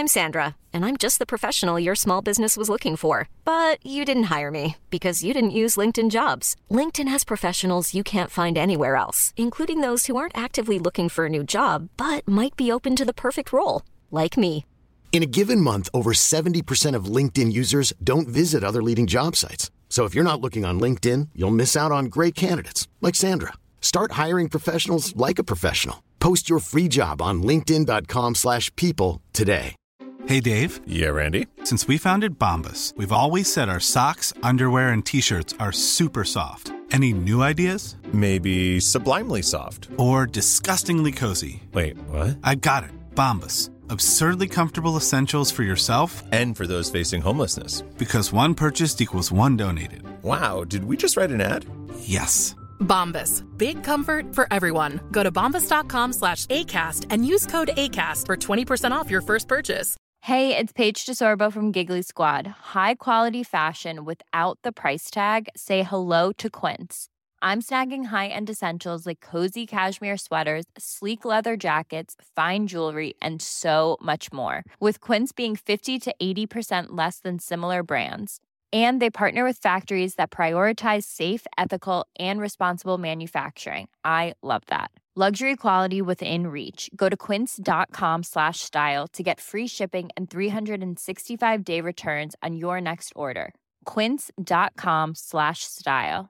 I'm Sandra, and I'm just the professional your small business was looking for. But you didn't hire me because you didn't use LinkedIn Jobs. LinkedIn has professionals you can't find anywhere else, including those who aren't actively looking for a new job, but might be open to the perfect role, like me. In a given month, over 70% of LinkedIn users don't visit other leading job sites. So if you're not looking on LinkedIn, you'll miss out on great candidates like Sandra. Start hiring professionals like a professional. Post your free job on linkedin.com/people today. Hey, Dave. Yeah, Randy. Since we founded Bombas, we've always said our socks, underwear, and T-shirts are super soft. Any new ideas? Maybe sublimely soft. Or disgustingly cozy. Wait, what? I got it. Bombas. Absurdly comfortable essentials for yourself and for those facing homelessness. Because one purchased equals one donated. Wow, did we just write an ad? Yes. Bombas. Big comfort for everyone. Go to bombas.com/ACAST and use code ACAST for 20% off your first purchase. Hey, it's Paige DeSorbo from Giggly Squad. High quality fashion without the price tag. Say hello to Quince. I'm snagging high-end essentials like cozy cashmere sweaters, sleek leather jackets, fine jewelry, and so much more. With Quince being 50 to 80% less than similar brands. And they partner with factories that prioritize safe, ethical, and responsible manufacturing. I love that. Luxury quality within reach. Go to quince.com/style to get free shipping and 365-day returns on your next order. Quince.com/style.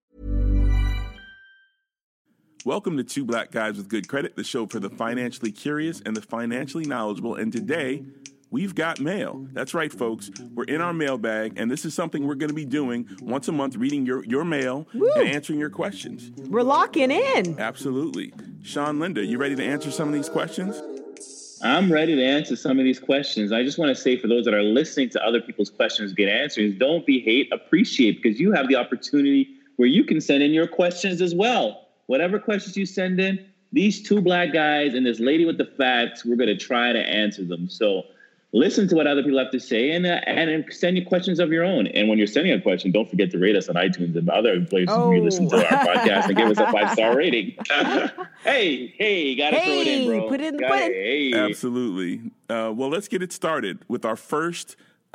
Welcome to Two Black Guys with Good Credit, the show for the financially curious and the financially knowledgeable. And today, we've got mail. That's right, folks. We're in our mailbag, and this is something we're going to be doing once a month, reading your mail and answering your questions. We're locking in. Absolutely. Sean, Linda, you ready to answer some of these questions? I'm ready to answer some of these questions. I just want to say for those that are listening to other people's questions get answers, don't be hate, appreciate, because you have the opportunity where you can send in your questions as well. Whatever questions you send in, these two black guys and this lady with the facts, we're going to try to answer them. So listen to what other people have to say and send you questions of your own. And when you're sending a question, don't forget to rate us on iTunes and other places where you listen to our podcast and give us a 5-star rating. Hey, gotta throw it in, bro. Put it in the pudding. Hey. Absolutely. Well, let's get it started with our first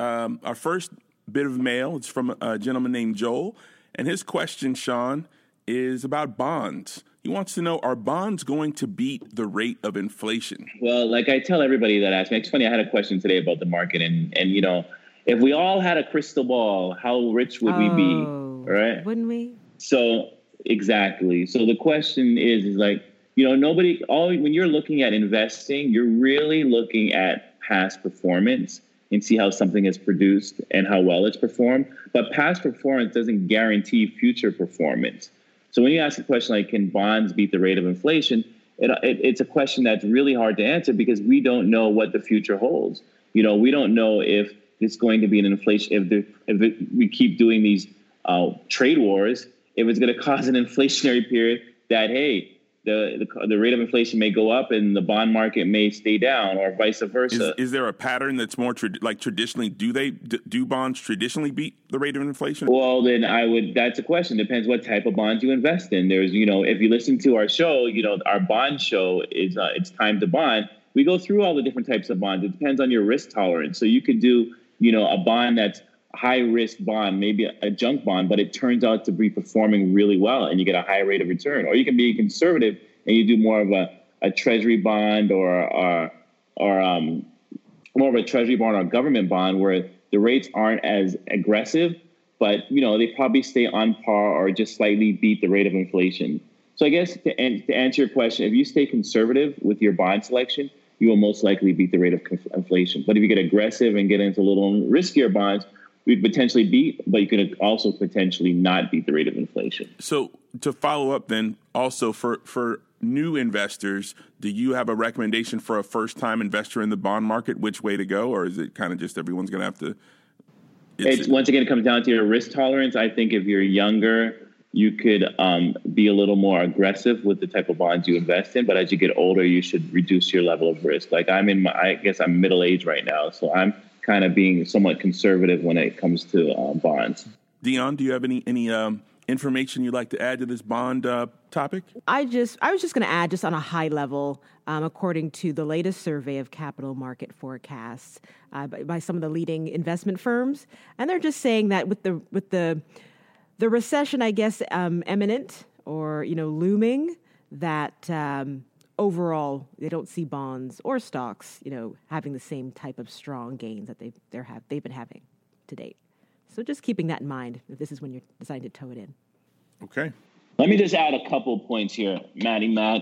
bit of mail. It's from a gentleman named Joel. And his question, Sean, is about bonds. He wants to know, are bonds going to beat the rate of inflation? Well, like I tell everybody that asks me, it's funny, I had a question today about the market and you know, if we all had a crystal ball, how rich would we be, right? Wouldn't we? So, exactly. So the question is like, you know, when you're looking at investing, you're really looking at past performance and see how something is produced and how well it's performed. But past performance doesn't guarantee future performance. So when you ask a question like, can bonds beat the rate of inflation? It's a question that's really hard to answer because we don't know what the future holds. You know, we don't know if it's going to be an inflation, we keep doing these trade wars, if it's going to cause an inflationary period that, hey, the rate of inflation may go up and the bond market may stay down, or vice versa. Is there a pattern that's more traditionally? Do bonds traditionally beat the rate of inflation? Well, then that's a question. Depends what type of bonds you invest in. There's, you know, if you listen to our show, you know, our bond show is It's Time to Bond. We go through all the different types of bonds. It depends on your risk tolerance. So you could do, you know, a bond that's high risk bond, maybe a junk bond, but it turns out to be performing really well and you get a high rate of return. Or you can be conservative and you do more of a treasury bond or more of a treasury bond or a government bond where the rates aren't as aggressive, but you know, they probably stay on par or just slightly beat the rate of inflation. So I guess to answer your question, if you stay conservative with your bond selection, you will most likely beat the rate of inflation. But if you get aggressive and get into a little riskier bonds, we'd potentially beat, but you could also potentially not beat the rate of inflation. So to follow up then, also for new investors, do you have a recommendation for a first-time investor in the bond market, which way to go? Or is it kind of just everyone's going to have to... Once again, it comes down to your risk tolerance. I think if you're younger, you could be a little more aggressive with the type of bonds you invest in. But as you get older, you should reduce your level of risk. Like I guess I'm middle age right now, so I'm kind of being somewhat conservative when it comes to bonds. Dion, do you have any information you'd like to add to this bond topic? I was just going to add, just on a high level, according to the latest survey of capital market forecasts by some of the leading investment firms, and they're just saying that with the recession, I guess, imminent or looming, that overall they don't see bonds or stocks, having the same type of strong gains that they've been having to date. So just keeping that in mind if this is when you're deciding to toe it in. Okay. Let me just add a couple points here, Matt.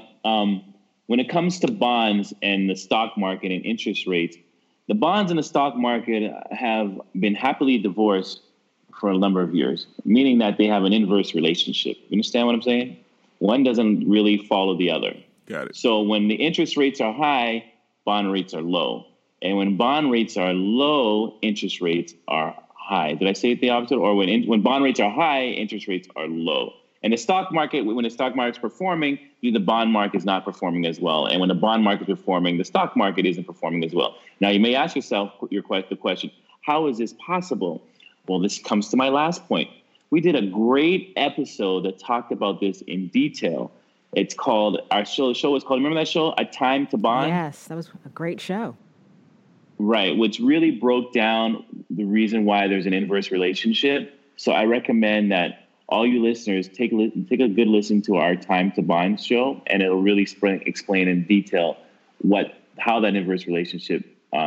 When it comes to bonds and the stock market and interest rates, the bonds and the stock market have been happily divorced for a number of years, meaning that they have an inverse relationship. You understand what I'm saying? One doesn't really follow the other. Got it. So when the interest rates are high, bond rates are low. And when bond rates are low, interest rates are high. Did I say it the opposite? Or when bond rates are high, interest rates are low. And the stock market, when the stock market's performing, the bond market is not performing as well. And when the bond market is performing, the stock market isn't performing as well. Now, you may ask yourself the question, how is this possible? Well, this comes to my last point. We did a great episode that talked about this in detail. It's called, the show is called, remember that show, A Time to Bond? Yes, that was a great show. Right, which really broke down the reason why there's an inverse relationship. So I recommend that all you listeners take a good listen to our Time to Bond show, and it'll really explain in detail how that inverse relationship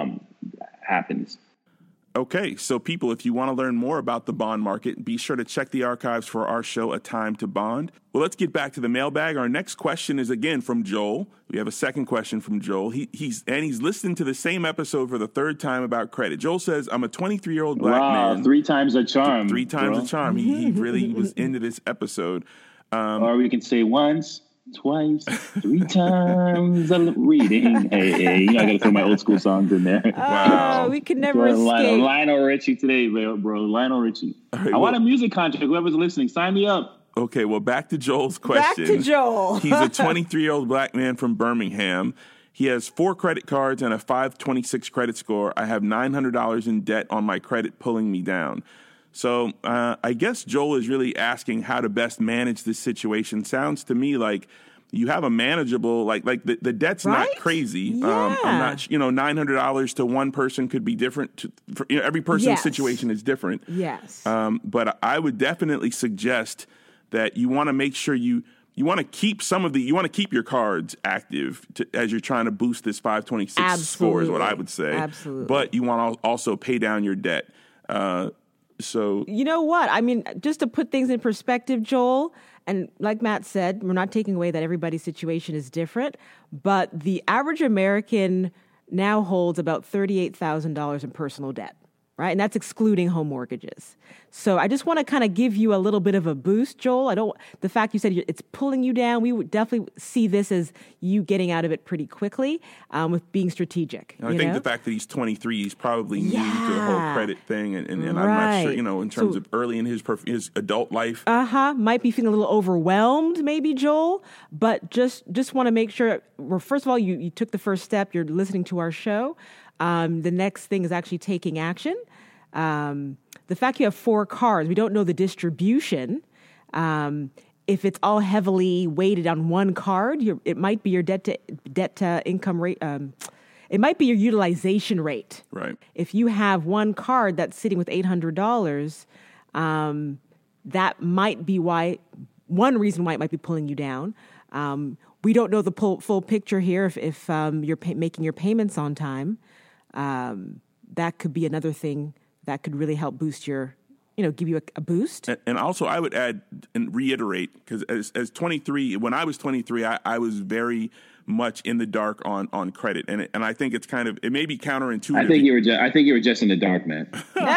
happens. Okay, so people, if you want to learn more about the bond market, be sure to check the archives for our show, A Time to Bond. Well, let's get back to the mailbag. Our next question is again from Joel. We have a second question from Joel. He's listening to the same episode for the third time about credit. Joel says, I'm a 23-year-old black man. Wow, 3 times a charm. Three times a charm. He really was into this episode. Or we can say once, twice, 3 times a reading. Hey, I got to throw my old school songs in there. Wow. We could never escape. Lionel Richie today, bro. Lionel Richie. Right, I want a music contract. Whoever's listening, sign me up. Okay, well, back to Joel's question. Back to Joel. He's a 23-year-old black man from Birmingham. He has 4 credit cards and a 526 credit score. I have $900 in debt on my credit pulling me down. So I guess Joel is really asking how to best manage this situation. Sounds to me like you have a manageable, like the debt's right? not crazy. Yeah. I'm not, $900 to one person could be different. Every person's yes. situation is different. Yes. But I would definitely suggest that you want to make sure you want to keep you want to keep your cards active as you're trying to boost this 526 Absolutely. score is what I would say. Absolutely. But you want to also pay down your debt. So you know what? I mean, just to put things in perspective, Joel, and like Matt said, we're not taking away that everybody's situation is different, but the average American now holds about $38,000 in personal debt, right? And that's excluding home mortgages. So I just want to kind of give you a little bit of a boost, Joel. The fact you said it's pulling you down, we would definitely see this as you getting out of it pretty quickly with being strategic. I think the fact that he's 23, he's probably new to the whole credit thing. And I'm not sure, in terms of early in his adult life. Might be feeling a little overwhelmed maybe, Joel, but just want to make sure, well, first of all, you took the first step. You're listening to our show. The next thing is actually taking action. The fact you have 4 cards, we don't know the distribution. If it's all heavily weighted on one card, it might be your debt to income rate. It might be your utilization rate. Right. If you have one card that's sitting with $800, that might be one reason why it might be pulling you down. We don't know the full picture here. If you're making your payments on time, that could be another thing that could really help boost give you a boost. And also I would add and reiterate, because as 23, when I was 23, I was very much in the dark on credit. And I think it may be counterintuitive. I think you were just in the dark, man.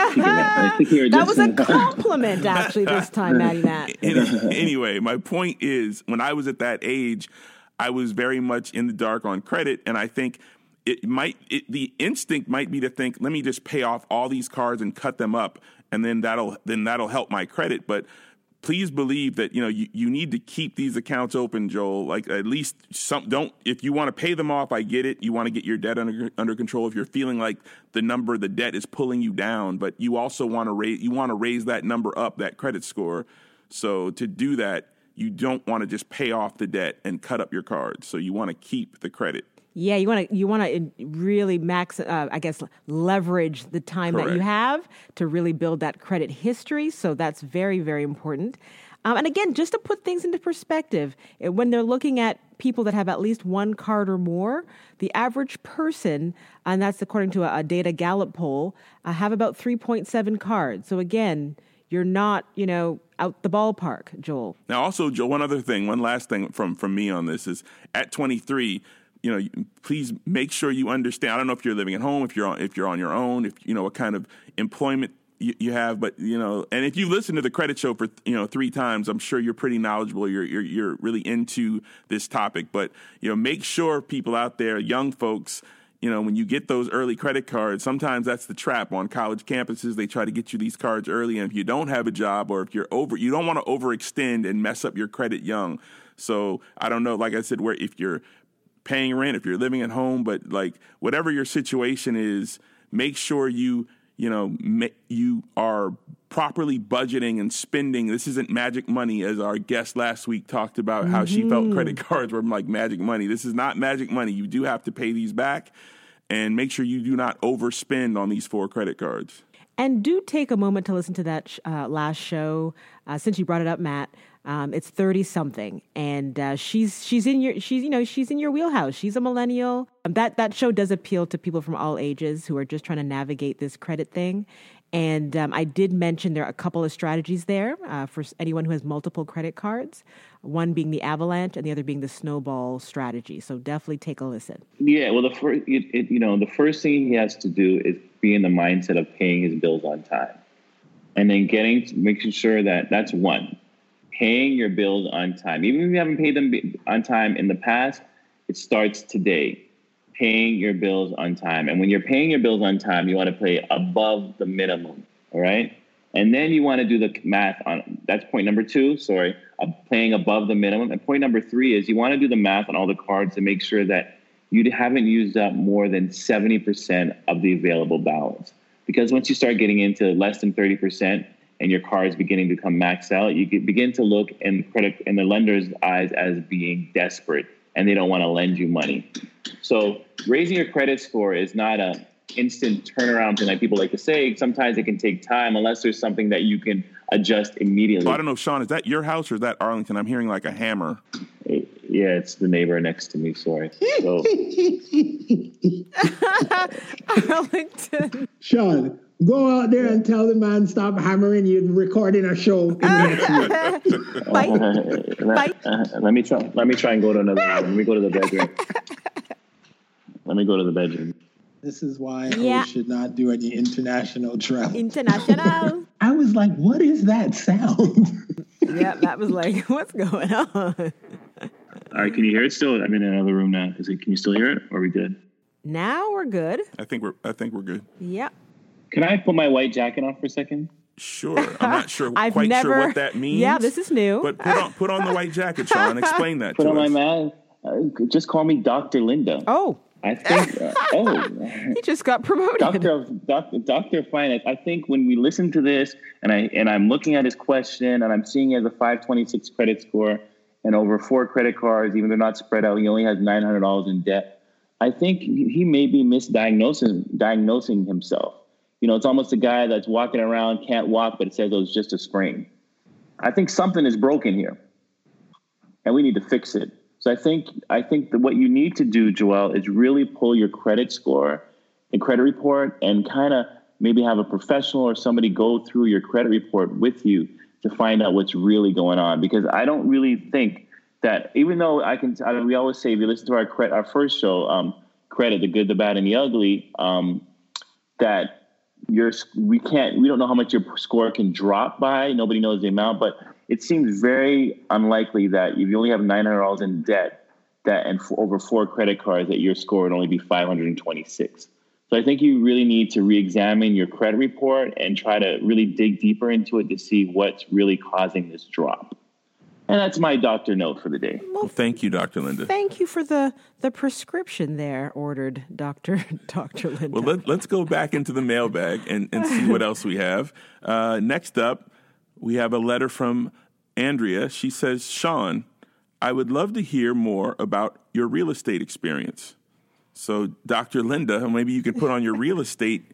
That was a compliment, actually, this time, Matty Matt. Anyway, my point is, when I was at that age, I was very much in the dark on credit, and I think the instinct might be to think, let me just pay off all these cards and cut them up, and then that'll help my credit. But please believe that you need to keep these accounts open, Joel. Like, at least if you want to pay them off, I get it. You want to get your debt under control if you're feeling like the debt is pulling you down, but you also want to raise that number up, that credit score. So to do that, you don't want to just pay off the debt and cut up your cards. So you want to keep the credit. Yeah, you want to really leverage the time that you have to really build that credit history. So that's very, very important. And again, just to put things into perspective, when they're looking at people that have at least one card or more, the average person, and that's according to a Data Gallup poll, have about 3.7 cards. So again, you're not, out the ballpark, Joel. Now, also, Joel, one last thing from me on this is at 23, please make sure you understand. I don't know if you're living at home, if you're on your own, what kind of employment you have, but and if you listen to the Credit Show for 3 times, I'm sure you're pretty knowledgeable. You're really into this topic, but make sure people out there, young folks, when you get those early credit cards, sometimes that's the trap on college campuses. They try to get you these cards early, and if you don't have a job or if you don't want to overextend and mess up your credit young. So I don't know, like I said, if you're paying rent, if you're living at home, but like whatever your situation is, make sure you are properly budgeting and spending. This isn't magic money, as our guest last week talked about how she felt credit cards were like magic money. This is not magic money. You do have to pay these back, and make sure you do not overspend on these 4 credit cards. And do take a moment to listen to that last show. Since you brought it up, Matt, it's 30 something, and she's in your wheelhouse. She's a millennial. That show does appeal to people from all ages who are just trying to navigate this credit thing. And I did mention there are a couple of strategies there for anyone who has multiple credit cards. One being the avalanche, and the other being the snowball strategy. So definitely take a listen. Yeah, well, the first thing he has to do is be in the mindset of paying his bills on time, and then making sure that's one. Paying your bills on time. Even if you haven't paid them on time in the past, it starts today. Paying your bills on time. And when you're paying your bills on time, you want to pay above the minimum, all right? And then you want to do the math on, that's point number 2, paying above the minimum. And point number 3 is you want to do the math on all the cards to make sure that you haven't used up more than 70% of the available balance. Because once you start getting into less than 30%, and your car is beginning to become maxed out, you begin to look in the lender's eyes as being desperate, and they don't want to lend you money. So raising your credit score is not an instant turnaround thing like people like to say. Sometimes it can take time unless there's something that you can adjust immediately. So I don't know, Sean, is that your house or is that Arlington? I'm hearing like a hammer. Yeah, it's the neighbor next to me. Sorry. So. Arlington. Sean, go out there and tell the man stop hammering you recording a show in the next week. Let me try and go to another room. Let me go to the bedroom. This is why I should not do any international travel. International. I was like, what is that sound? Yeah, that was like, what's going on? All right, can you hear it still? I'm in another room now. Can you still hear it? Or are we good? Now we're good. I think we're good. Yep. Can I put my white jacket on for a second? Sure. I'm not sure sure what that means. Yeah, this is new. But put on the white jacket, Sean. Explain that to us. Put on my mask. Just call me Dr. Linda. Oh. I think. He just got promoted. Dr. Finance. I think when we listen to this, and I'm looking at his question, and I'm seeing he has a 526 credit score and over 4 credit cards, even though they're not spread out, he only has $900 in debt. I think he may be diagnosing himself. It's almost a guy that's walking around, can't walk, but it says it was just a sprain. I think something is broken here, and we need to fix it. So I think that what you need to do, Joel, is really pull your credit score and credit report and kind of maybe have a professional or somebody go through your credit report with you to find out what's really going on. Because I don't really think that, even though we always say, if you listen to our first show, Credit, the Good, the Bad, and the Ugly, that we don't know how much your score can drop by. Nobody knows the amount, but it seems very unlikely that if you only have $900 in debt, and over 4 credit cards, that your score would only be 526. So I think you really need to re-examine your credit report and try to really dig deeper into it to see what's really causing this drop. And that's my doctor note for the day. Well, thank you, Dr. Linda. Thank you for the prescription there, ordered Dr. Linda. Well, let's go back into the mailbag and see what else we have. Next up, we have a letter from Andrea. She says, Sean, I would love to hear more about your real estate experience. So, Dr. Linda, maybe you could put on your real estate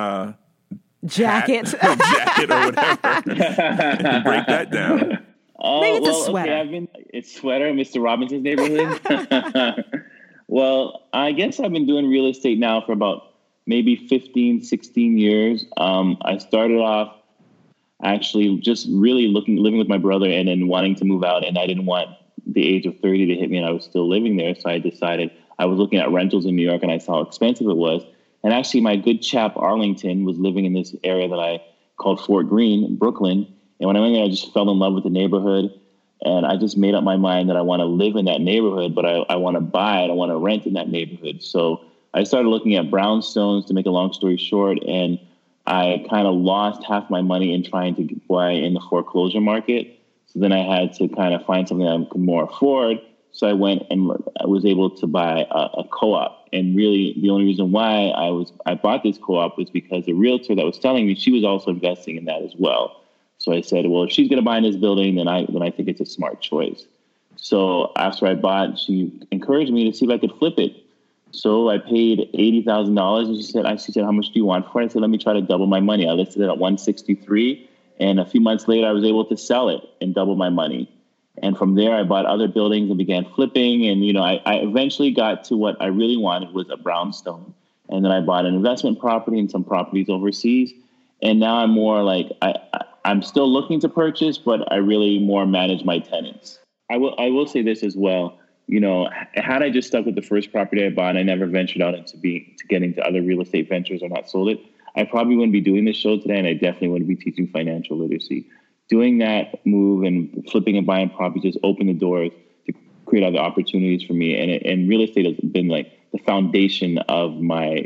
jacket or whatever and break that down. Maybe it's a sweater. Okay, it's sweater in Mr. Robinson's neighborhood. Well, I guess I've been doing real estate now for about maybe 15, 16 years. I started off actually just really living with my brother and then wanting to move out. And I didn't want the age of 30 to hit me and I was still living there. So I decided I was looking at rentals in New York and I saw how expensive it was. And actually my good chap Arlington was living in this area that I called Fort Greene, Brooklyn. And when I went there, I just fell in love with the neighborhood. And I just made up my mind that I want to live in that neighborhood, but I want to buy it. I want to rent in that neighborhood. So I started looking at brownstones, to make a long story short, and I kind of lost half my money in trying to buy in the foreclosure market. So then I had to kind of find something that I could more afford. So I went and I was able to buy a co-op. And really the only reason why I bought this co-op was because the realtor that was telling me, she was also investing in that as well. So I said, well, if she's going to buy in this building, then I think it's a smart choice. So after I bought, she encouraged me to see if I could flip it. So I paid $80,000, and she said, how much do you want for it? I said, let me try to double my money. I listed it at $163,000, and a few months later, I was able to sell it and double my money. And from there, I bought other buildings and began flipping. And, I eventually got to what I really wanted, was a brownstone. And then I bought an investment property and some properties overseas. And now I'm more like, I'm still looking to purchase, but I really more manage my tenants. I will say this as well. Had I just stuck with the first property I bought and I never ventured out to get into other real estate ventures or not sold it, I probably wouldn't be doing this show today, and I definitely wouldn't be teaching financial literacy. Doing that move and flipping and buying properties just opened the doors to create other opportunities for me, and real estate has been like the foundation of my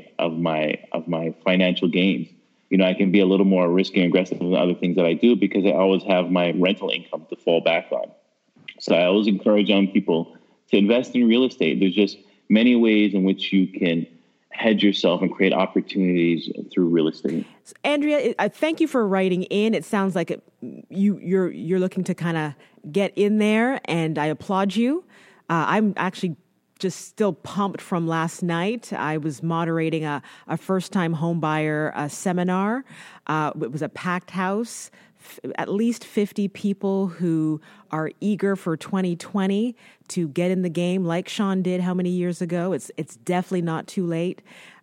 financial gains. I can be a little more risky and aggressive than other things that I do because I always have my rental income to fall back on. So I always encourage young people to invest in real estate. There's just many ways in which you can hedge yourself and create opportunities through real estate. Andrea, I thank you for writing in. It sounds like you're looking to kind of get in there, and I applaud you. I'm actually just still pumped from last night. I was moderating a first-time home buyer seminar. It was a packed house, at least 50 people who are eager for 2020 to get in the game like Sean did how many years ago. It's definitely not too late.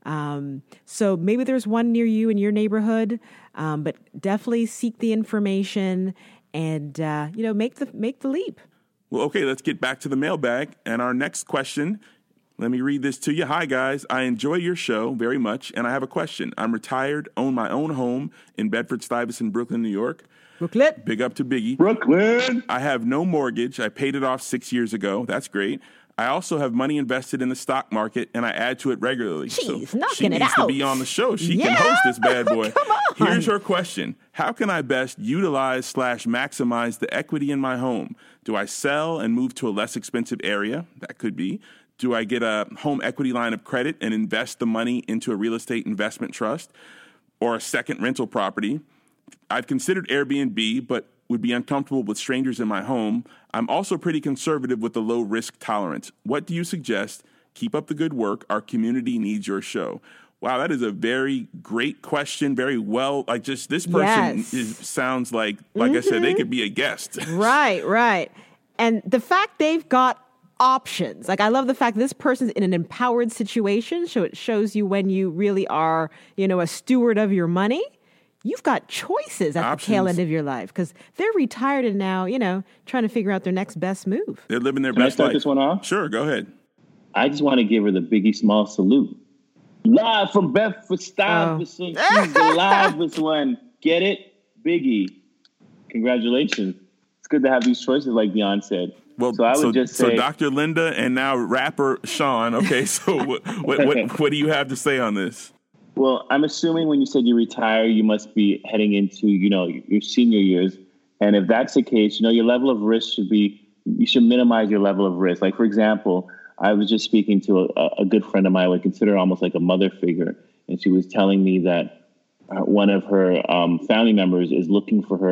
So maybe there's one near you in your neighborhood, but definitely seek the information and make the leap. Well, okay, let's get back to the mailbag. And our next question, let me read this to you. Hi, guys. I enjoy your show very much, and I have a question. I'm retired, own my own home in Bedford-Stuyvesant, Brooklyn, New York. Brooklyn. Big up to Biggie. Brooklyn. I have no mortgage. I paid it off 6 years ago. That's great. I also have money invested in the stock market, and I add to it regularly. She's knocking she needs to be on the show. She can host this bad boy. Come on. Here's her question. How can I best utilize / maximize the equity in my home? Do I sell and move to a less expensive area? That could be. Do I get a home equity line of credit and invest the money into a real estate investment trust or a second rental property? I've considered Airbnb, but would be uncomfortable with strangers in my home. I'm also pretty conservative with a low risk tolerance. What do you suggest? Keep up the good work. Our community needs your show. Wow, that is a very great question. Very well, like just this person sounds like I said, they could be a guest. Right. And the fact they've got options. Like I love the fact that this person's in an empowered situation. So it shows you when you really are, a steward of your money. You've got choices at the tail end of your life because they're retired and now, trying to figure out their next best move. They're living their Can best I start life. This one off? Sure, go ahead. I just want to give her the Biggie Small salute. Live from Bedford-Stuyvesant. She's the livest one. Get it? Biggie. Congratulations. It's good to have these choices like Dion said. Well, so I would just say... So Dr. Linda and now rapper Sean. Okay, so what do you have to say on this? Well, I'm assuming when you said you retire, you must be heading into, your senior years. And if that's the case, your level of risk you should minimize your level of risk. Like, for example, I was just speaking to a good friend of mine I would consider almost like a mother figure. And she was telling me that one of her family members is looking for her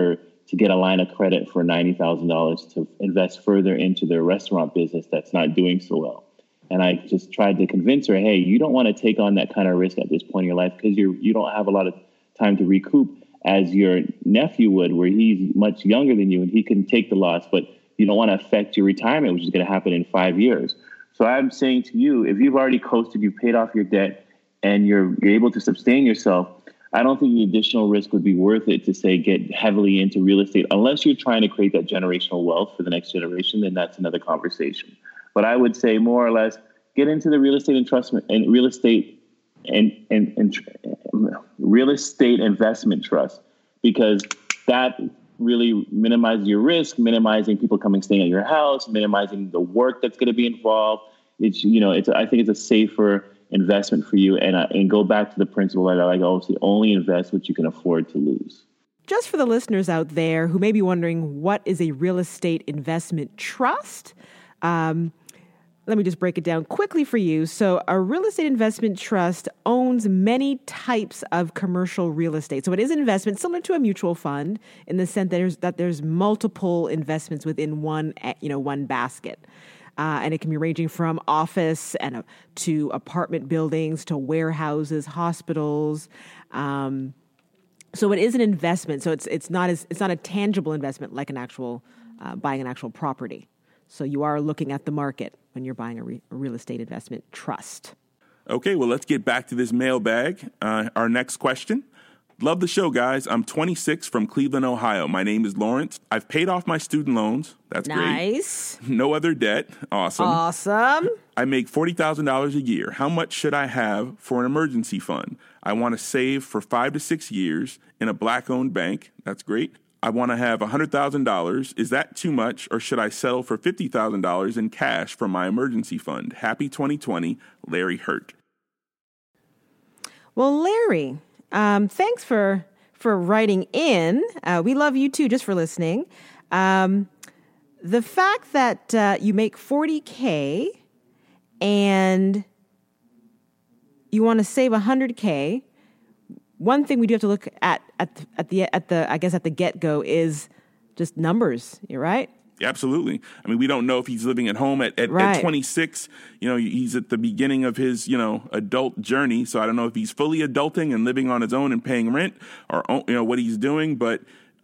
to get a line of credit for $90,000 to invest further into their restaurant business that's not doing so well. And I just tried to convince her, hey, you don't want to take on that kind of risk at this point in your life because you don't have a lot of time to recoup as your nephew would, where he's much younger than you and he can take the loss, but you don't want to affect your retirement, which is going to happen in 5 years. So I'm saying to you, if you've already coasted, you've paid off your debt, and you're able to sustain yourself, I don't think the additional risk would be worth it to say get heavily into real estate. Unless you're trying to create that generational wealth for the next generation, then that's another conversation. But I would say more or less get into the real estate and real estate real estate investment trust, because that really minimizes your risk, minimizing people staying at your house, minimizing the work that's going to be involved. I think it's a safer investment for you. And go back to the principle that I obviously only invest what you can afford to lose. Just for the listeners out there who may be wondering, what is a real estate investment trust? Let me just break it down quickly for you. So a real estate investment trust owns many types of commercial real estate. So it is an investment similar to a mutual fund in the sense that there's multiple investments within one basket. And it can be ranging from office to apartment buildings to warehouses, hospitals. So it is an investment. So it's not a tangible investment like an actual buying an actual property. So you are looking at the market when you're buying a real estate investment trust. Okay, well, let's get back to this mailbag. Our next question. Love the show, guys. I'm 26 from Cleveland, Ohio. My name is Lawrence. I've paid off my student loans. That's nice. Great. No other debt. Awesome. I make $40,000 a year. How much should I have for an emergency fund? I want to save for 5 to 6 years in a Black-owned bank. That's great. I want to have $100,000. Is that too much, or should I settle for $50,000 in cash from my emergency fund? Happy 2020, Larry Hurt. Well, Larry, thanks for writing in. We love you too, just for listening. The fact that you make $40K and you want to save $100K. One thing we do have to look at the get-go is just numbers. You're right. Absolutely. I mean, we don't know if he's living at home at 26. He's at the beginning of his, adult journey. So I don't know if he's fully adulting and living on his own and paying rent or, what he's doing. But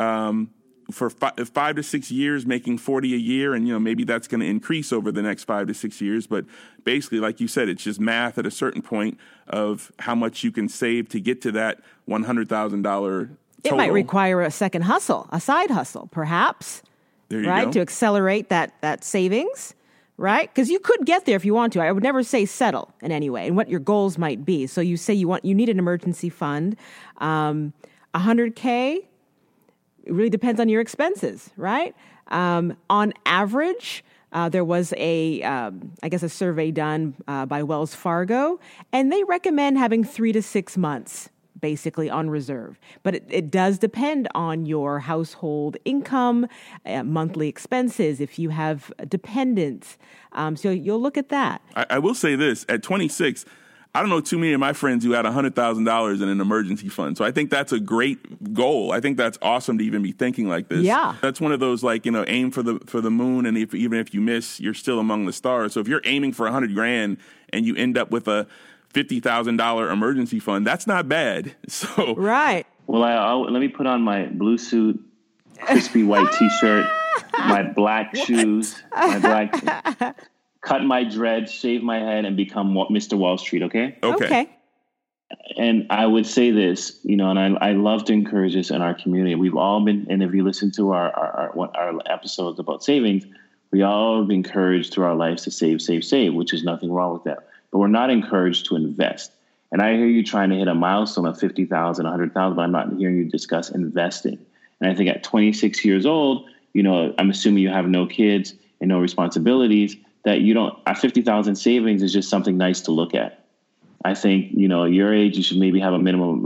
for 5 to 6 years, making 40 a year, and, maybe that's going to increase over the next 5 to 6 years. But basically, like you said, it's just math at a certain point of how much you can save to get to that $100,000 total. It might require a second hustle, a side hustle, perhaps. There you go. To accelerate that savings, right? Because you could get there if you want to. I would never say settle in any way, and what your goals might be. So you say you need an emergency fund, $100K. It really depends on your expenses, right? On average, there was a survey done by Wells Fargo, and they recommend having 3 to 6 months basically on reserve. But it does depend on your household income, monthly expenses, if you have dependents. So you'll look at that. I will say this, at 26, I don't know too many of my friends who had $100,000 in an emergency fund. So I think that's a great goal. I think that's awesome to even be thinking like this. Yeah. That's one of those aim for the moon, and even if you miss, you're still among the stars. So if you're aiming for $100,000 and you end up with a $50,000 emergency fund, that's not bad. So right. Well, let me put on my blue suit, crispy white T-shirt, my black shoes, cut my dreads, shave my head, and become Mr. Wall Street. Okay. And I would say this, and I love to encourage this in our community. We've all been, and if you listen to our episodes about savings, we all have been encouraged through our lives to save, which is nothing wrong with that. But we're not encouraged to invest. And I hear you trying to hit a milestone of $50,000, $100,000, but I'm not hearing you discuss investing. And I think at 26 years old, I'm assuming you have no kids and no responsibilities, that a 50,000 savings is just something nice to look at. I think, at your age, you should maybe have a minimum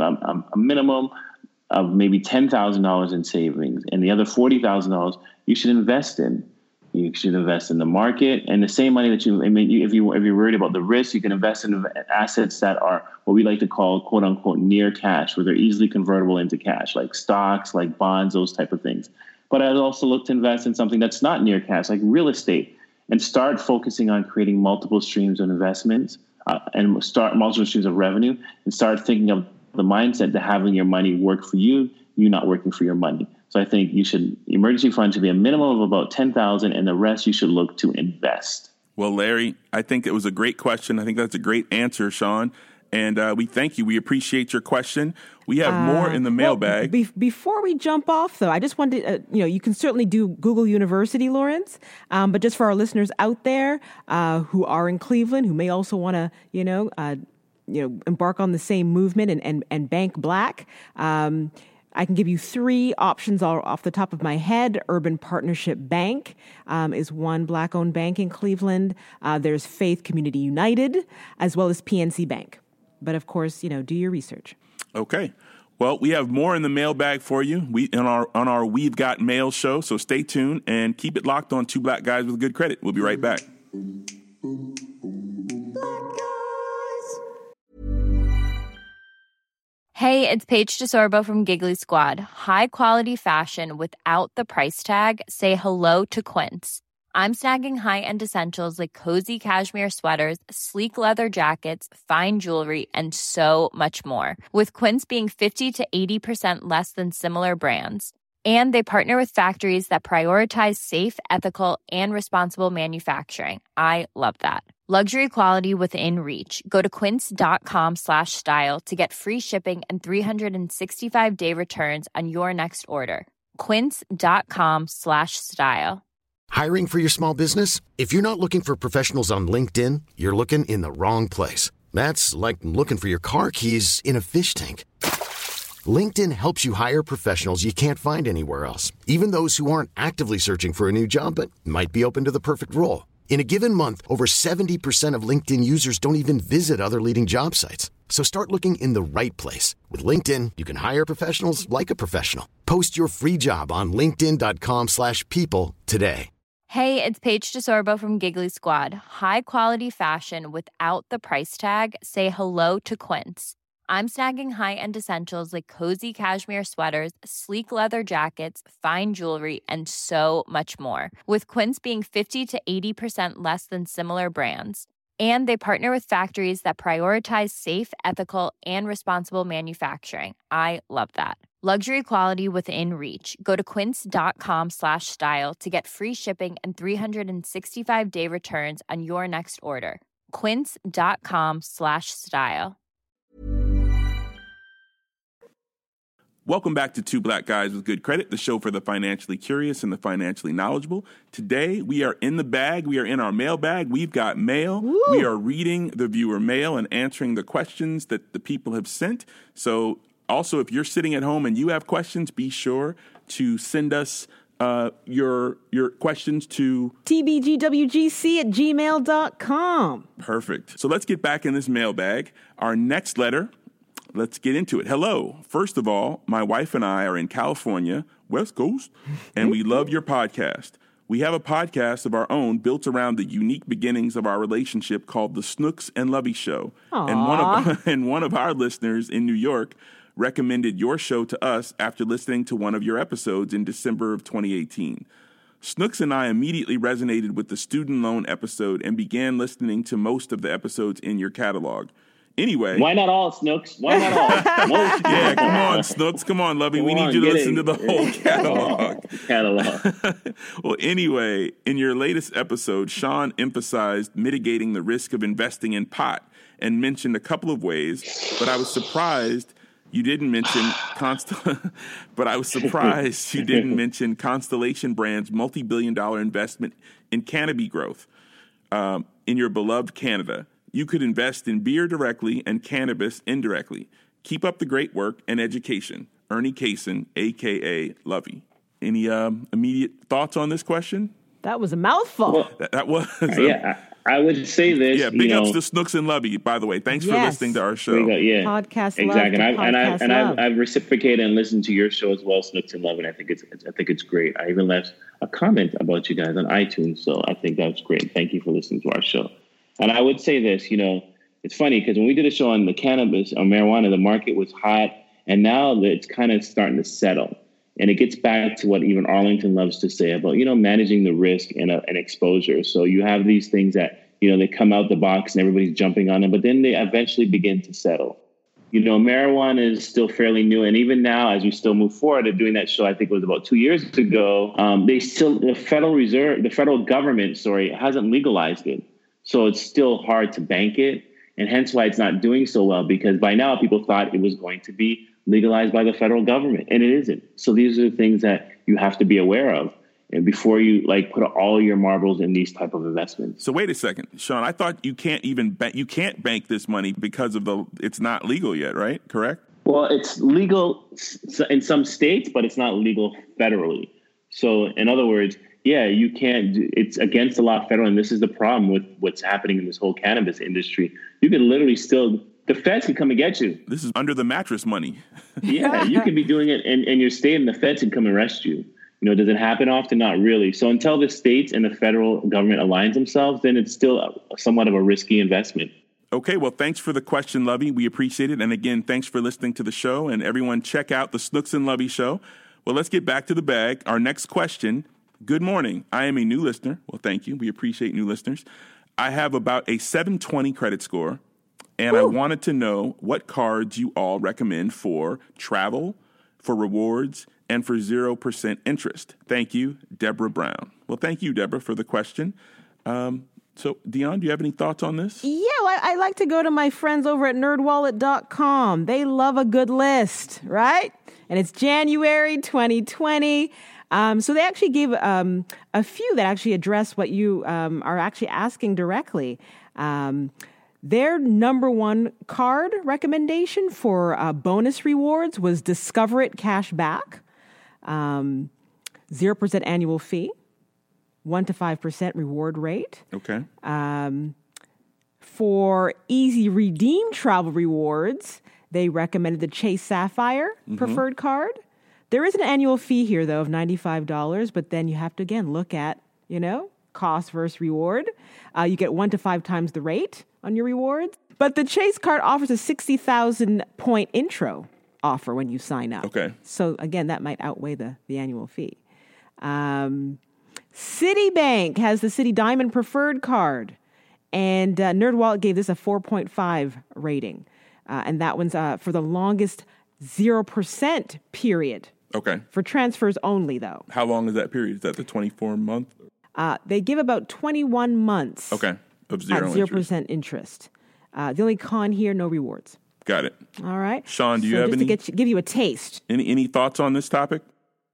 of maybe $10,000 in savings, and the other $40,000 you should invest in. You should invest in the market, and the same money that if you're worried about the risk, you can invest in assets that are what we like to call "quote unquote" near cash, where they're easily convertible into cash, like stocks, like bonds, those type of things. But I'd also look to invest in something that's not near cash, like real estate, and start focusing on creating multiple streams of investments and start multiple streams of revenue, and start thinking of the mindset to having your money work for you not working for your money. So I think emergency fund should be a minimum of about $10,000, and the rest you should look to invest. Well, Larry, I think it was a great question. I think that's a great answer, Sean. And we thank you. We appreciate your question. We have more in the mailbag. Before we jump off, though, I just wanted to, you can certainly do Google University, Lawrence. But just for our listeners out there who are in Cleveland, who may also want to, embark on the same movement and bank black. I can give you 3 options off the top of my head. Urban Partnership Bank is one Black-owned bank in Cleveland. There's Faith Community United, as well as PNC Bank. But of course, do your research. Okay. Well, we have more in the mailbag for you on our We've Got Mail show. So stay tuned and keep it locked on Two Black Guys with Good Credit. We'll be right back. Hey, it's Paige DeSorbo from Giggly Squad. High quality fashion without the price tag. Say hello to Quince. I'm snagging high-end essentials like cozy cashmere sweaters, sleek leather jackets, fine jewelry, and so much more. With Quince being 50 to 80% less than similar brands. And they partner with factories that prioritize safe, ethical, and responsible manufacturing. I love that. Luxury quality within reach. Go to quince.com/style to get free shipping and 365-day returns on your next order. Quince.com/style. Hiring for your small business? If you're not looking for professionals on LinkedIn, you're looking in the wrong place. That's like looking for your car keys in a fish tank. LinkedIn helps you hire professionals you can't find anywhere else, even those who aren't actively searching for a new job but might be open to the perfect role. In a given month, over 70% of LinkedIn users don't even visit other leading job sites. So start looking in the right place. With LinkedIn, you can hire professionals like a professional. Post your free job on linkedin.com/people today. Hey, it's Paige DeSorbo from Giggly Squad. High quality fashion without the price tag. Say hello to Quince. I'm snagging high-end essentials like cozy cashmere sweaters, sleek leather jackets, fine jewelry, and so much more. With Quince being 50 to 80% less than similar brands. And they partner with factories that prioritize safe, ethical, and responsible manufacturing. I love that. Luxury quality within reach. Go to quince.com/style to get free shipping and 365-day returns on your next order. Quince.com/style. Welcome back to Two Black Guys with Good Credit, the show for the financially curious and the financially knowledgeable. Today, we are in the bag. We are in our mailbag. We've got mail. Woo! We are reading the viewer mail and answering the questions that the people have sent. So also, if you're sitting at home and you have questions, be sure to send us your questions to tbgwgc@gmail.com. Perfect. So let's get back in this mailbag. Our next letter, let's get into it. Hello. First of all, my wife and I are in California, West Coast, and we love your podcast. We have a podcast of our own built around the unique beginnings of our relationship called The Snooks and Lovey Show. And one of our listeners in New York recommended your show to us after listening to one of your episodes in December of 2018. Snooks and I immediately resonated with the student loan episode and began listening to most of the episodes in your catalog. Anyway. Why not all, Snooks? Why not all? Yeah, come on, Snooks. Come on, Lovey. We need you to listen to the whole catalog. Well, anyway, in your latest episode, Sean emphasized mitigating the risk of investing in pot and mentioned a couple of ways, but I was surprised you didn't mention Constellation Brands' multi-billion-dollar investment in cannabis growth in your beloved Canada. You could invest in beer directly and cannabis indirectly. Keep up the great work and education. Ernie Kaysen, a.k.a. Lovey. Any immediate thoughts on this question? That was a mouthful. That was. I would say this. Yeah, big ups to Snooks and Lovey, by the way. Thanks for listening to our show. Yeah, podcast exactly. Love And I've reciprocated and listened to your show as well, Snooks and Lovey. And I think it's great. I even left a comment about you guys on iTunes, so I think that's great. Thank you for listening to our show. And I would say this, it's funny because when we did a show on the cannabis or marijuana, the market was hot, and now it's kind of starting to settle. And it gets back to what even Arlington loves to say about, managing the risk and exposure. So you have these things that, they come out the box and everybody's jumping on them, but then they eventually begin to settle. Marijuana is still fairly new. And even now, as we still move forward at doing that show, I think it was about 2 years ago, the federal government, hasn't legalized it. So it's still hard to bank it. And hence why it's not doing so well, because by now people thought it was going to be legalized by the federal government, and it isn't. So these are the things that you have to be aware of before you put all your marbles in these type of investments. So wait a second, Sean. I thought you can't bank this money because of it's not legal yet, right? Correct? Well, it's legal in some states, but it's not legal federally. So in other words, you can't. It's against the law federally, and this is the problem with what's happening in this whole cannabis industry. You can literally the feds can come and get you. This is under the mattress money. Yeah, you could be doing it in your state and the feds can come arrest you. Does it happen often? Not really. So until the states and the federal government aligns themselves, then it's still somewhat of a risky investment. Okay, well, thanks for the question, Lovey. We appreciate it. And again, thanks for listening to the show. And everyone, check out the Snooks and Lovey show. Well, let's get back to the bag. Our next question. Good morning. I am a new listener. Well, thank you. We appreciate new listeners. I have about a 720 credit score. And I wanted to know what cards you all recommend for travel, for rewards, and for 0% interest. Thank you, Deborah Brown. Well, thank you, Deborah, for the question. So, Dion, do you have any thoughts on this? Yeah, well, I like to go to my friends over at nerdwallet.com. They love a good list, right? And it's January 2020. So they actually gave a few that actually address what you are actually asking directly. Their number one card recommendation for bonus rewards was Discover It Cash Back, 0% annual fee, 1 to 5% reward rate. Okay. For easy redeem travel rewards, they recommended the Chase Sapphire preferred card. There is an annual fee here, though, of $95, but then you have to, again, look at, cost versus reward. You get 1 to 5 times the rate on your rewards. But the Chase card offers a 60,000 point intro offer when you sign up. Okay. So again, that might outweigh the annual fee. Citibank has the Citi Diamond Preferred card, and NerdWallet gave this a 4.5 rating. And that one's for the longest 0% period. Okay. For transfers only, though. How long is that period? Is that the 24-month? They give about 21 months. Okay. Of 0% interest. The only con here, no rewards. Got it. All right. Sean, do you have any? Just to give you a taste. Any thoughts on this topic?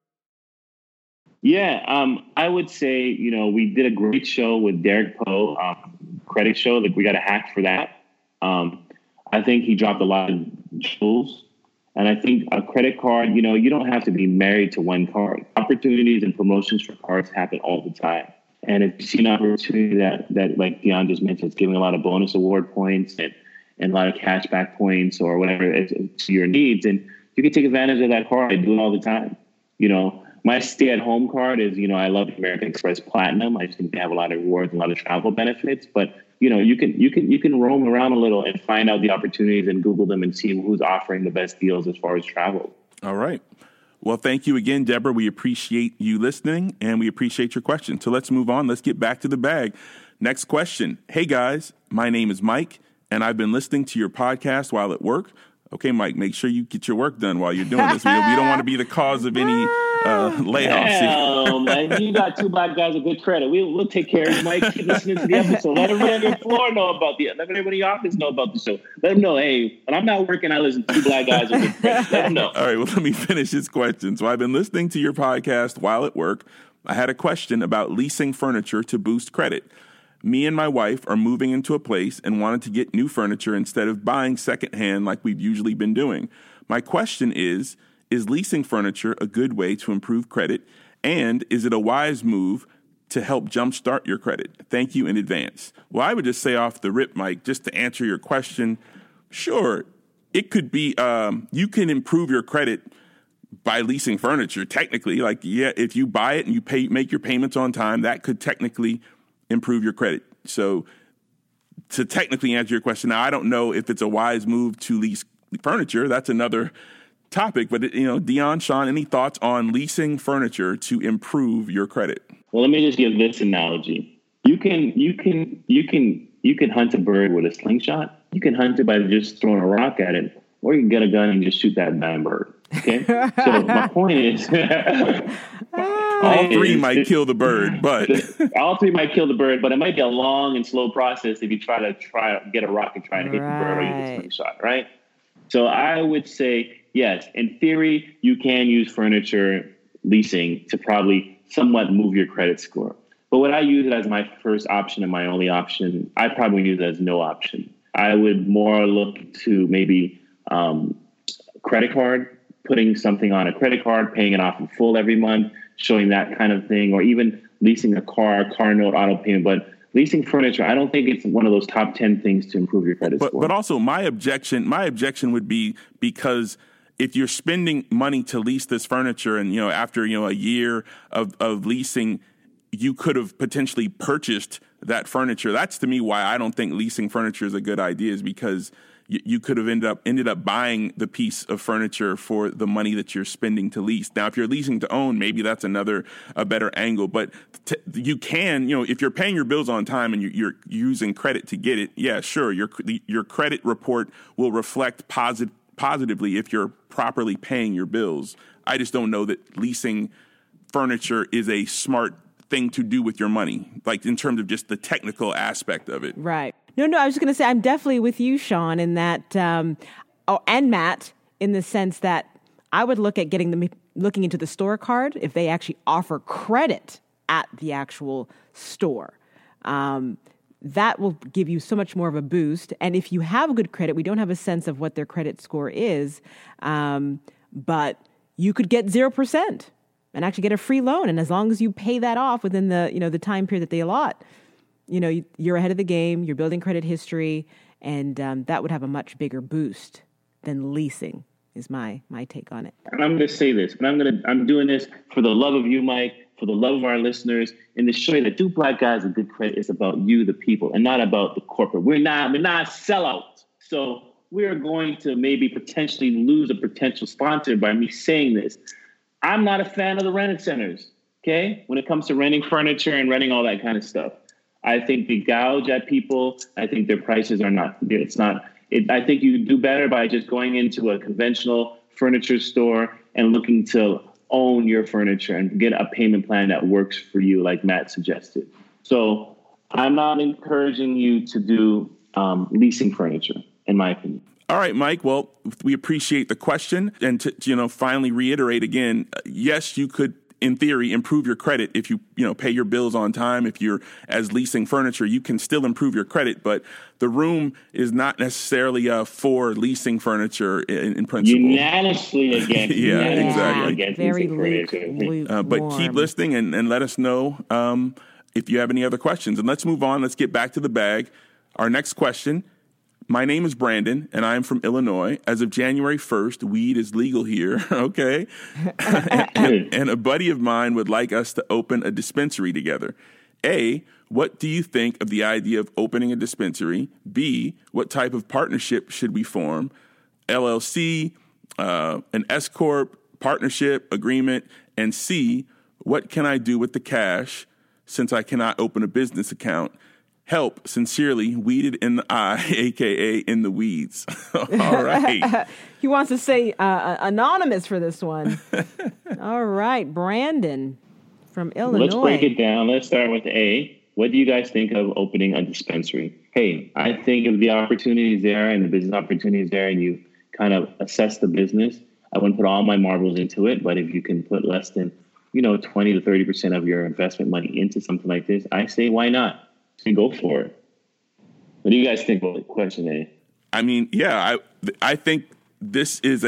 Yeah, I would say, we did a great show with Derek Poe, credit show. We got a hack for that. I think he dropped a lot of jewels. And I think a credit card, you don't have to be married to one card. Opportunities and promotions for cards happen all the time. And if you see an opportunity that like Dion just mentioned, it's giving a lot of bonus award points and a lot of cashback points or whatever to your needs, and you can take advantage of that card. I do it all the time. My stay-at-home card is, I love American Express Platinum. I just think they have a lot of rewards and a lot of travel benefits. But you can roam around a little and find out the opportunities and Google them and see who's offering the best deals as far as travel. All right. Well, thank you again, Deborah. We appreciate you listening, and we appreciate your question. So let's move on. Let's get back to the bag. Next question. Hey, guys, my name is Mike, and I've been listening to your podcast while at work. Okay, Mike, make sure you get your work done while you're doing this. We don't want to be the cause of any layoffs. Hell, man, you got two black guys of good credit. We'll take care of you, Mike. Keep listening to the episode. Let everybody on your floor know about let everybody in your office know about the show. Let them know, hey, when I'm not working, I listen to two black guys of good credit. Let them know. All right, well, let me finish this question. So I've been listening to your podcast while at work. I had a question about leasing furniture to boost credit. Me and my wife are moving into a place and wanted to get new furniture instead of buying secondhand like we've usually been doing. My question is leasing furniture a good way to improve credit? And is it a wise move to help jumpstart your credit? Thank you in advance. Well, I would just say off the rip, Mike, just to answer your question, sure, it could be you can improve your credit by leasing furniture. Technically, like, yeah, if you buy it and you make your payments on time, that could technically improve your credit. So to technically answer your question, now I don't know if it's a wise move to lease furniture. That's another topic. But, Dion, Sean, any thoughts on leasing furniture to improve your credit? Well, let me just give this analogy. You can hunt a bird with a slingshot. You can hunt it by just throwing a rock at it, or you can get a gun and just shoot that damn bird. Okay. So my point is, all three might kill the bird, but all three might kill the bird, but it might be a long and slow process if you try to get a rock and try to hit the bird or use a slingshot, right? So I would say, yes, in theory, you can use furniture leasing to probably somewhat move your credit score. But would I use it as my first option and my only option? I probably use it as no option. I would more look to maybe credit card, putting something on a credit card, paying it off in full every month, showing that kind of thing, or even leasing a car note, auto payment. But leasing furniture, I don't think it's one of those top 10 things to improve your credit score. But also my objection would be because if you're spending money to lease this furniture and, after, a year of leasing, you could have potentially purchased that furniture. That's to me why I don't think leasing furniture is a good idea, is because you could have ended up buying the piece of furniture for the money that you're spending to lease. Now, if you're leasing to own, maybe that's a better angle. But you can, if you're paying your bills on time and you're using credit to get it, yeah, sure, your credit report will reflect positively if you're properly paying your bills. I just don't know that leasing furniture is a smart thing to do with your money, like in terms of just the technical aspect of it. Right. No, I was just going to say, I'm definitely with you, Sean, in that, and Matt, in the sense that I would look at looking into the store card if they actually offer credit at the actual store. That will give you so much more of a boost. And if you have good credit, we don't have a sense of what their credit score is, but you could get 0% and actually get a free loan. And as long as you pay that off within the time period that they allot, you're ahead of the game, you're building credit history, and that would have a much bigger boost than leasing, is my take on it. And I'm going to say this, but I'm doing this for the love of you, Mike, for the love of our listeners, and to show you that Do Black Guys with Good Credit is about you, the people, and not about the corporate. We're not sellouts. So we're going to maybe potentially lose a potential sponsor by me saying this. I'm not a fan of the rented centers, okay? When it comes to renting furniture and renting all that kind of stuff. I think they gouge at people. I think their prices are not, I think you do better by just going into a conventional furniture store and looking to own your furniture and get a payment plan that works for you, like Matt suggested. So I'm not encouraging you to do leasing furniture, in my opinion. All right, Mike. Well, we appreciate the question. And to finally reiterate again, yes, you could, in theory, improve your credit if you pay your bills on time. If you're as leasing furniture, you can still improve your credit. But the room is not necessarily for leasing furniture in principle. Unanimously against. Yeah, exactly. Against very lukewarm. But keep listening and let us know if you have any other questions. And let's move on. Let's get back to the bag. Our next question. My name is Brandon, and I am from Illinois. As of January 1st, weed is legal here, okay? and a buddy of mine would like us to open a dispensary together. A, what do you think of the idea of opening a dispensary? B, what type of partnership should we form? LLC, an S-Corp, partnership, agreement? And C, what can I do with the cash since I cannot open a business account? Help, sincerely, Weeded in the Eye, a.k.a. in the weeds. All right. He wants to say anonymous for this one. All right, Brandon from Illinois. Let's break it down. Let's start with A. What do you guys think of opening a dispensary? Hey, I think if the opportunity is there and the business opportunity is there and you kind of assess the business, I wouldn't put all my marbles into it, but if you can put less than 20 to 30% of your investment money into something like this, I say why not? And go for it. What do you guys think about the question, A? I mean, yeah, I think this is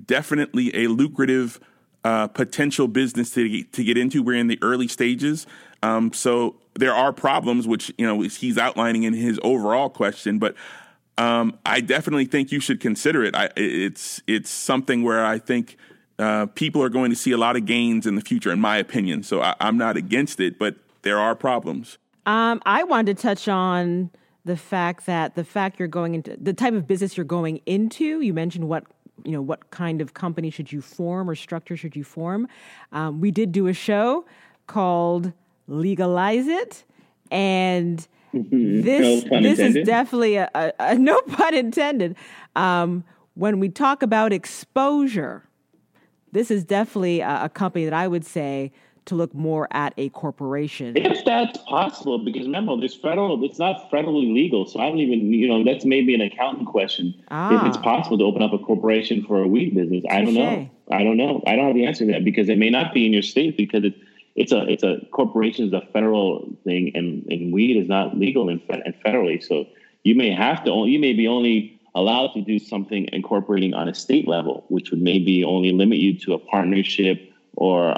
definitely a lucrative potential business to get into. We're in the early stages. So there are problems, which, he's outlining in his overall question, but I definitely think you should consider it. It's something where I think people are going to see a lot of gains in the future, in my opinion. So I'm not against it, but there are problems. I wanted to touch on the fact you're going into the type of business you're going into. You mentioned what kind of company should you form or structure should you form. We did do a show called Legalize It, and this is definitely a no pun intended. When we talk about exposure, this is definitely a company that I would say to look more at a corporation. If that's possible, because remember, it's not federally legal. So I don't even, that's maybe an accounting question. If it's possible to open up a corporation for a weed business, I don't know. I don't have the answer to that, because it may not be in your state, because it's a corporation is a federal thing, and weed is not legal and federally. So you may be only allowed to do something incorporating on a state level, which would maybe only limit you to a partnership or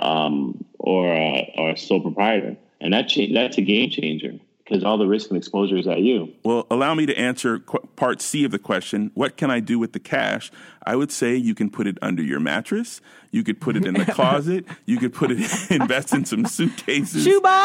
a sole proprietor. And that's a game changer, because all the risk and exposure is at you. Well, allow me to answer part C of the question. What can I do with the cash? I would say you can put it under your mattress. You could put it in the closet. You could invest in some suitcases.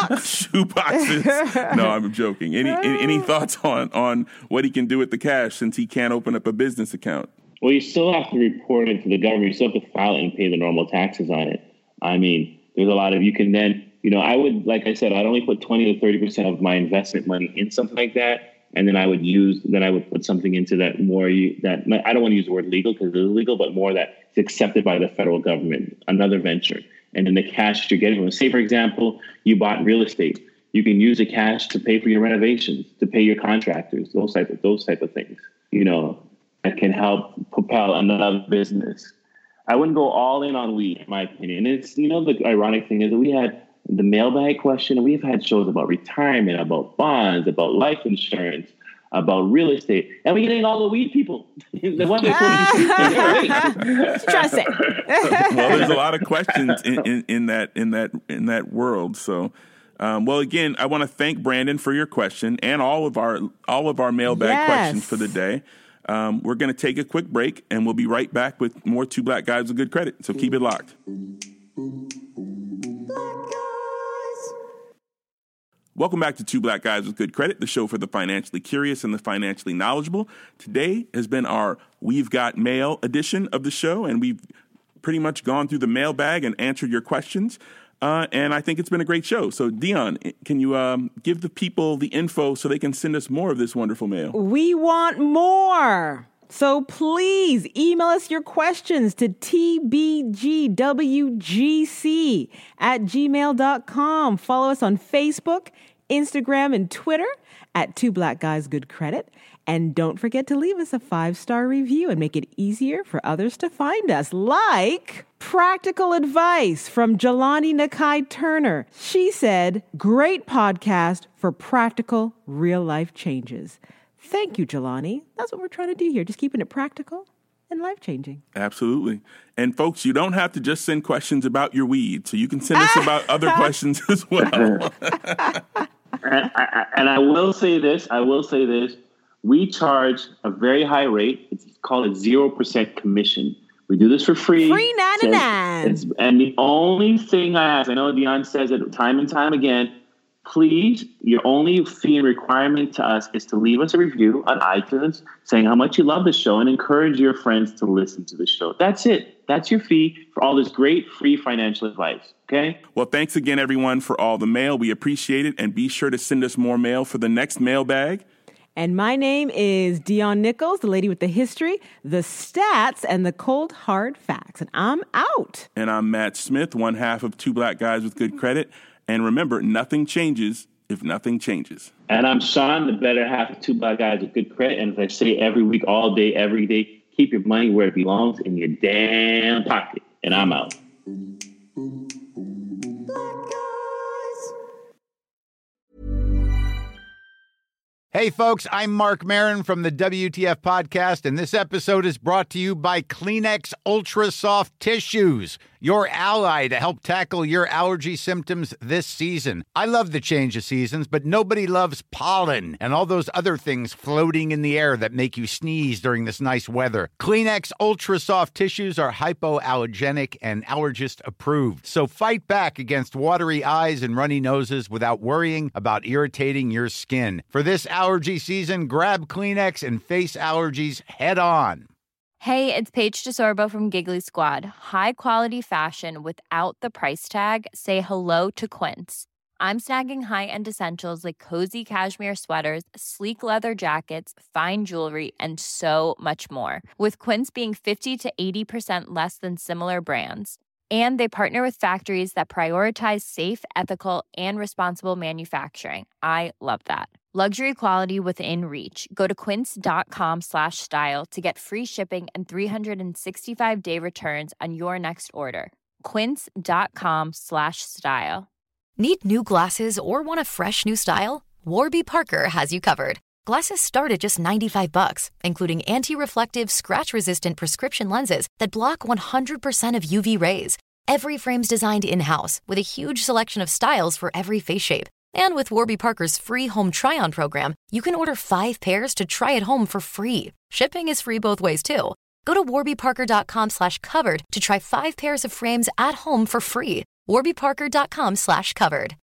Shoeboxes. No, I'm joking. Any thoughts on what he can do with the cash, since he can't open up a business account? Well, you still have to report it to the government. You still have to file it and pay the normal taxes on it. I mean, there's a lot of, you can then, I would, like I said, I'd only put 20 to 30% of my investment money in something like that. And then I would put something into that I don't want to use the word legal, because it's illegal, but more that it's accepted by the federal government, another venture. And then the cash you're getting from, say, for example, you bought real estate. You can use the cash to pay for your renovations, to pay your contractors, those type of things, that can help propel another business. I wouldn't go all in on weed, in my opinion. It's, the ironic thing is that we had the mailbag question, and we've had shows about retirement, about bonds, about life insurance, about real estate, and we're getting all the weed people. The one Trust it. Well, there's a lot of questions in that world. So, well, again, I want to thank Brandon for your question and all of our mailbag questions for the day. We're going to take a quick break, and we'll be right back with more Two Black Guys with Good Credit. So keep it locked. Welcome back to Two Black Guys with Good Credit, the show for the financially curious and the financially knowledgeable. Today has been our We've Got Mail edition of the show, and we've pretty much gone through the mailbag and answered your questions. And I think it's been a great show. So, Dion, can you give the people the info so they can send us more of this wonderful mail? We want more. So please email us your questions to tbgwgc@gmail.com. Follow us on Facebook, Instagram, and Twitter at Two Black Guys Good Credit. And don't forget to leave us a 5-star review and make it easier for others to find us. Like practical advice from Jelani Nakai Turner. She said, great podcast for practical real-life changes. Thank you, Jelani. That's what we're trying to do here, just keeping it practical and life-changing. Absolutely. And folks, you don't have to just send questions about your weed, so you can send us about other questions as well. And I will say this. We charge a very high rate. It's called a 0% commission. We do this for free. Free 99. And the only thing I ask, I know Dion says it time and time again, please, your only fee and requirement to us is to leave us a review on iTunes saying how much you love the show and encourage your friends to listen to the show. That's it. That's your fee for all this great free financial advice. Okay? Well, thanks again, everyone, for all the mail. We appreciate it. And be sure to send us more mail for the next mailbag. And my name is Dion Nichols, the lady with the history, the stats, and the cold, hard facts. And I'm out. And I'm Matt Smith, one half of Two Black Guys with Good Credit. And remember, nothing changes if nothing changes. And I'm Sean, the better half of Two Black Guys with Good Credit. And as I say every week, all day, every day, keep your money where it belongs, in your damn pocket. And I'm out. Hey, folks, I'm Mark Maron from the WTF Podcast, and this episode is brought to you by Kleenex Ultra Soft Tissues, your ally to help tackle your allergy symptoms this season. I love the change of seasons, but nobody loves pollen and all those other things floating in the air that make you sneeze during this nice weather. Kleenex Ultra Soft Tissues are hypoallergenic and allergist approved, so fight back against watery eyes and runny noses without worrying about irritating your skin. For this allergy season, grab Kleenex and face allergies head on. Hey, it's Paige DeSorbo from Giggly Squad. High quality fashion without the price tag. Say hello to Quince. I'm snagging high-end essentials like cozy cashmere sweaters, sleek leather jackets, fine jewelry, and so much more. With Quince being 50 to 80% less than similar brands. And they partner with factories that prioritize safe, ethical, and responsible manufacturing. I love that. Luxury quality within reach. Go to quince.com/style to get free shipping and 365-day returns on your next order. Quince.com/style. Need new glasses or want a fresh new style? Warby Parker has you covered. Glasses start at just $95, including anti-reflective, scratch-resistant prescription lenses that block 100% of UV rays. Every frame's designed in-house with a huge selection of styles for every face shape. And with Warby Parker's free home try-on program, you can order 5 pairs to try at home for free. Shipping is free both ways, too. Go to warbyparker.com/covered to try 5 pairs of frames at home for free. warbyparker.com/covered.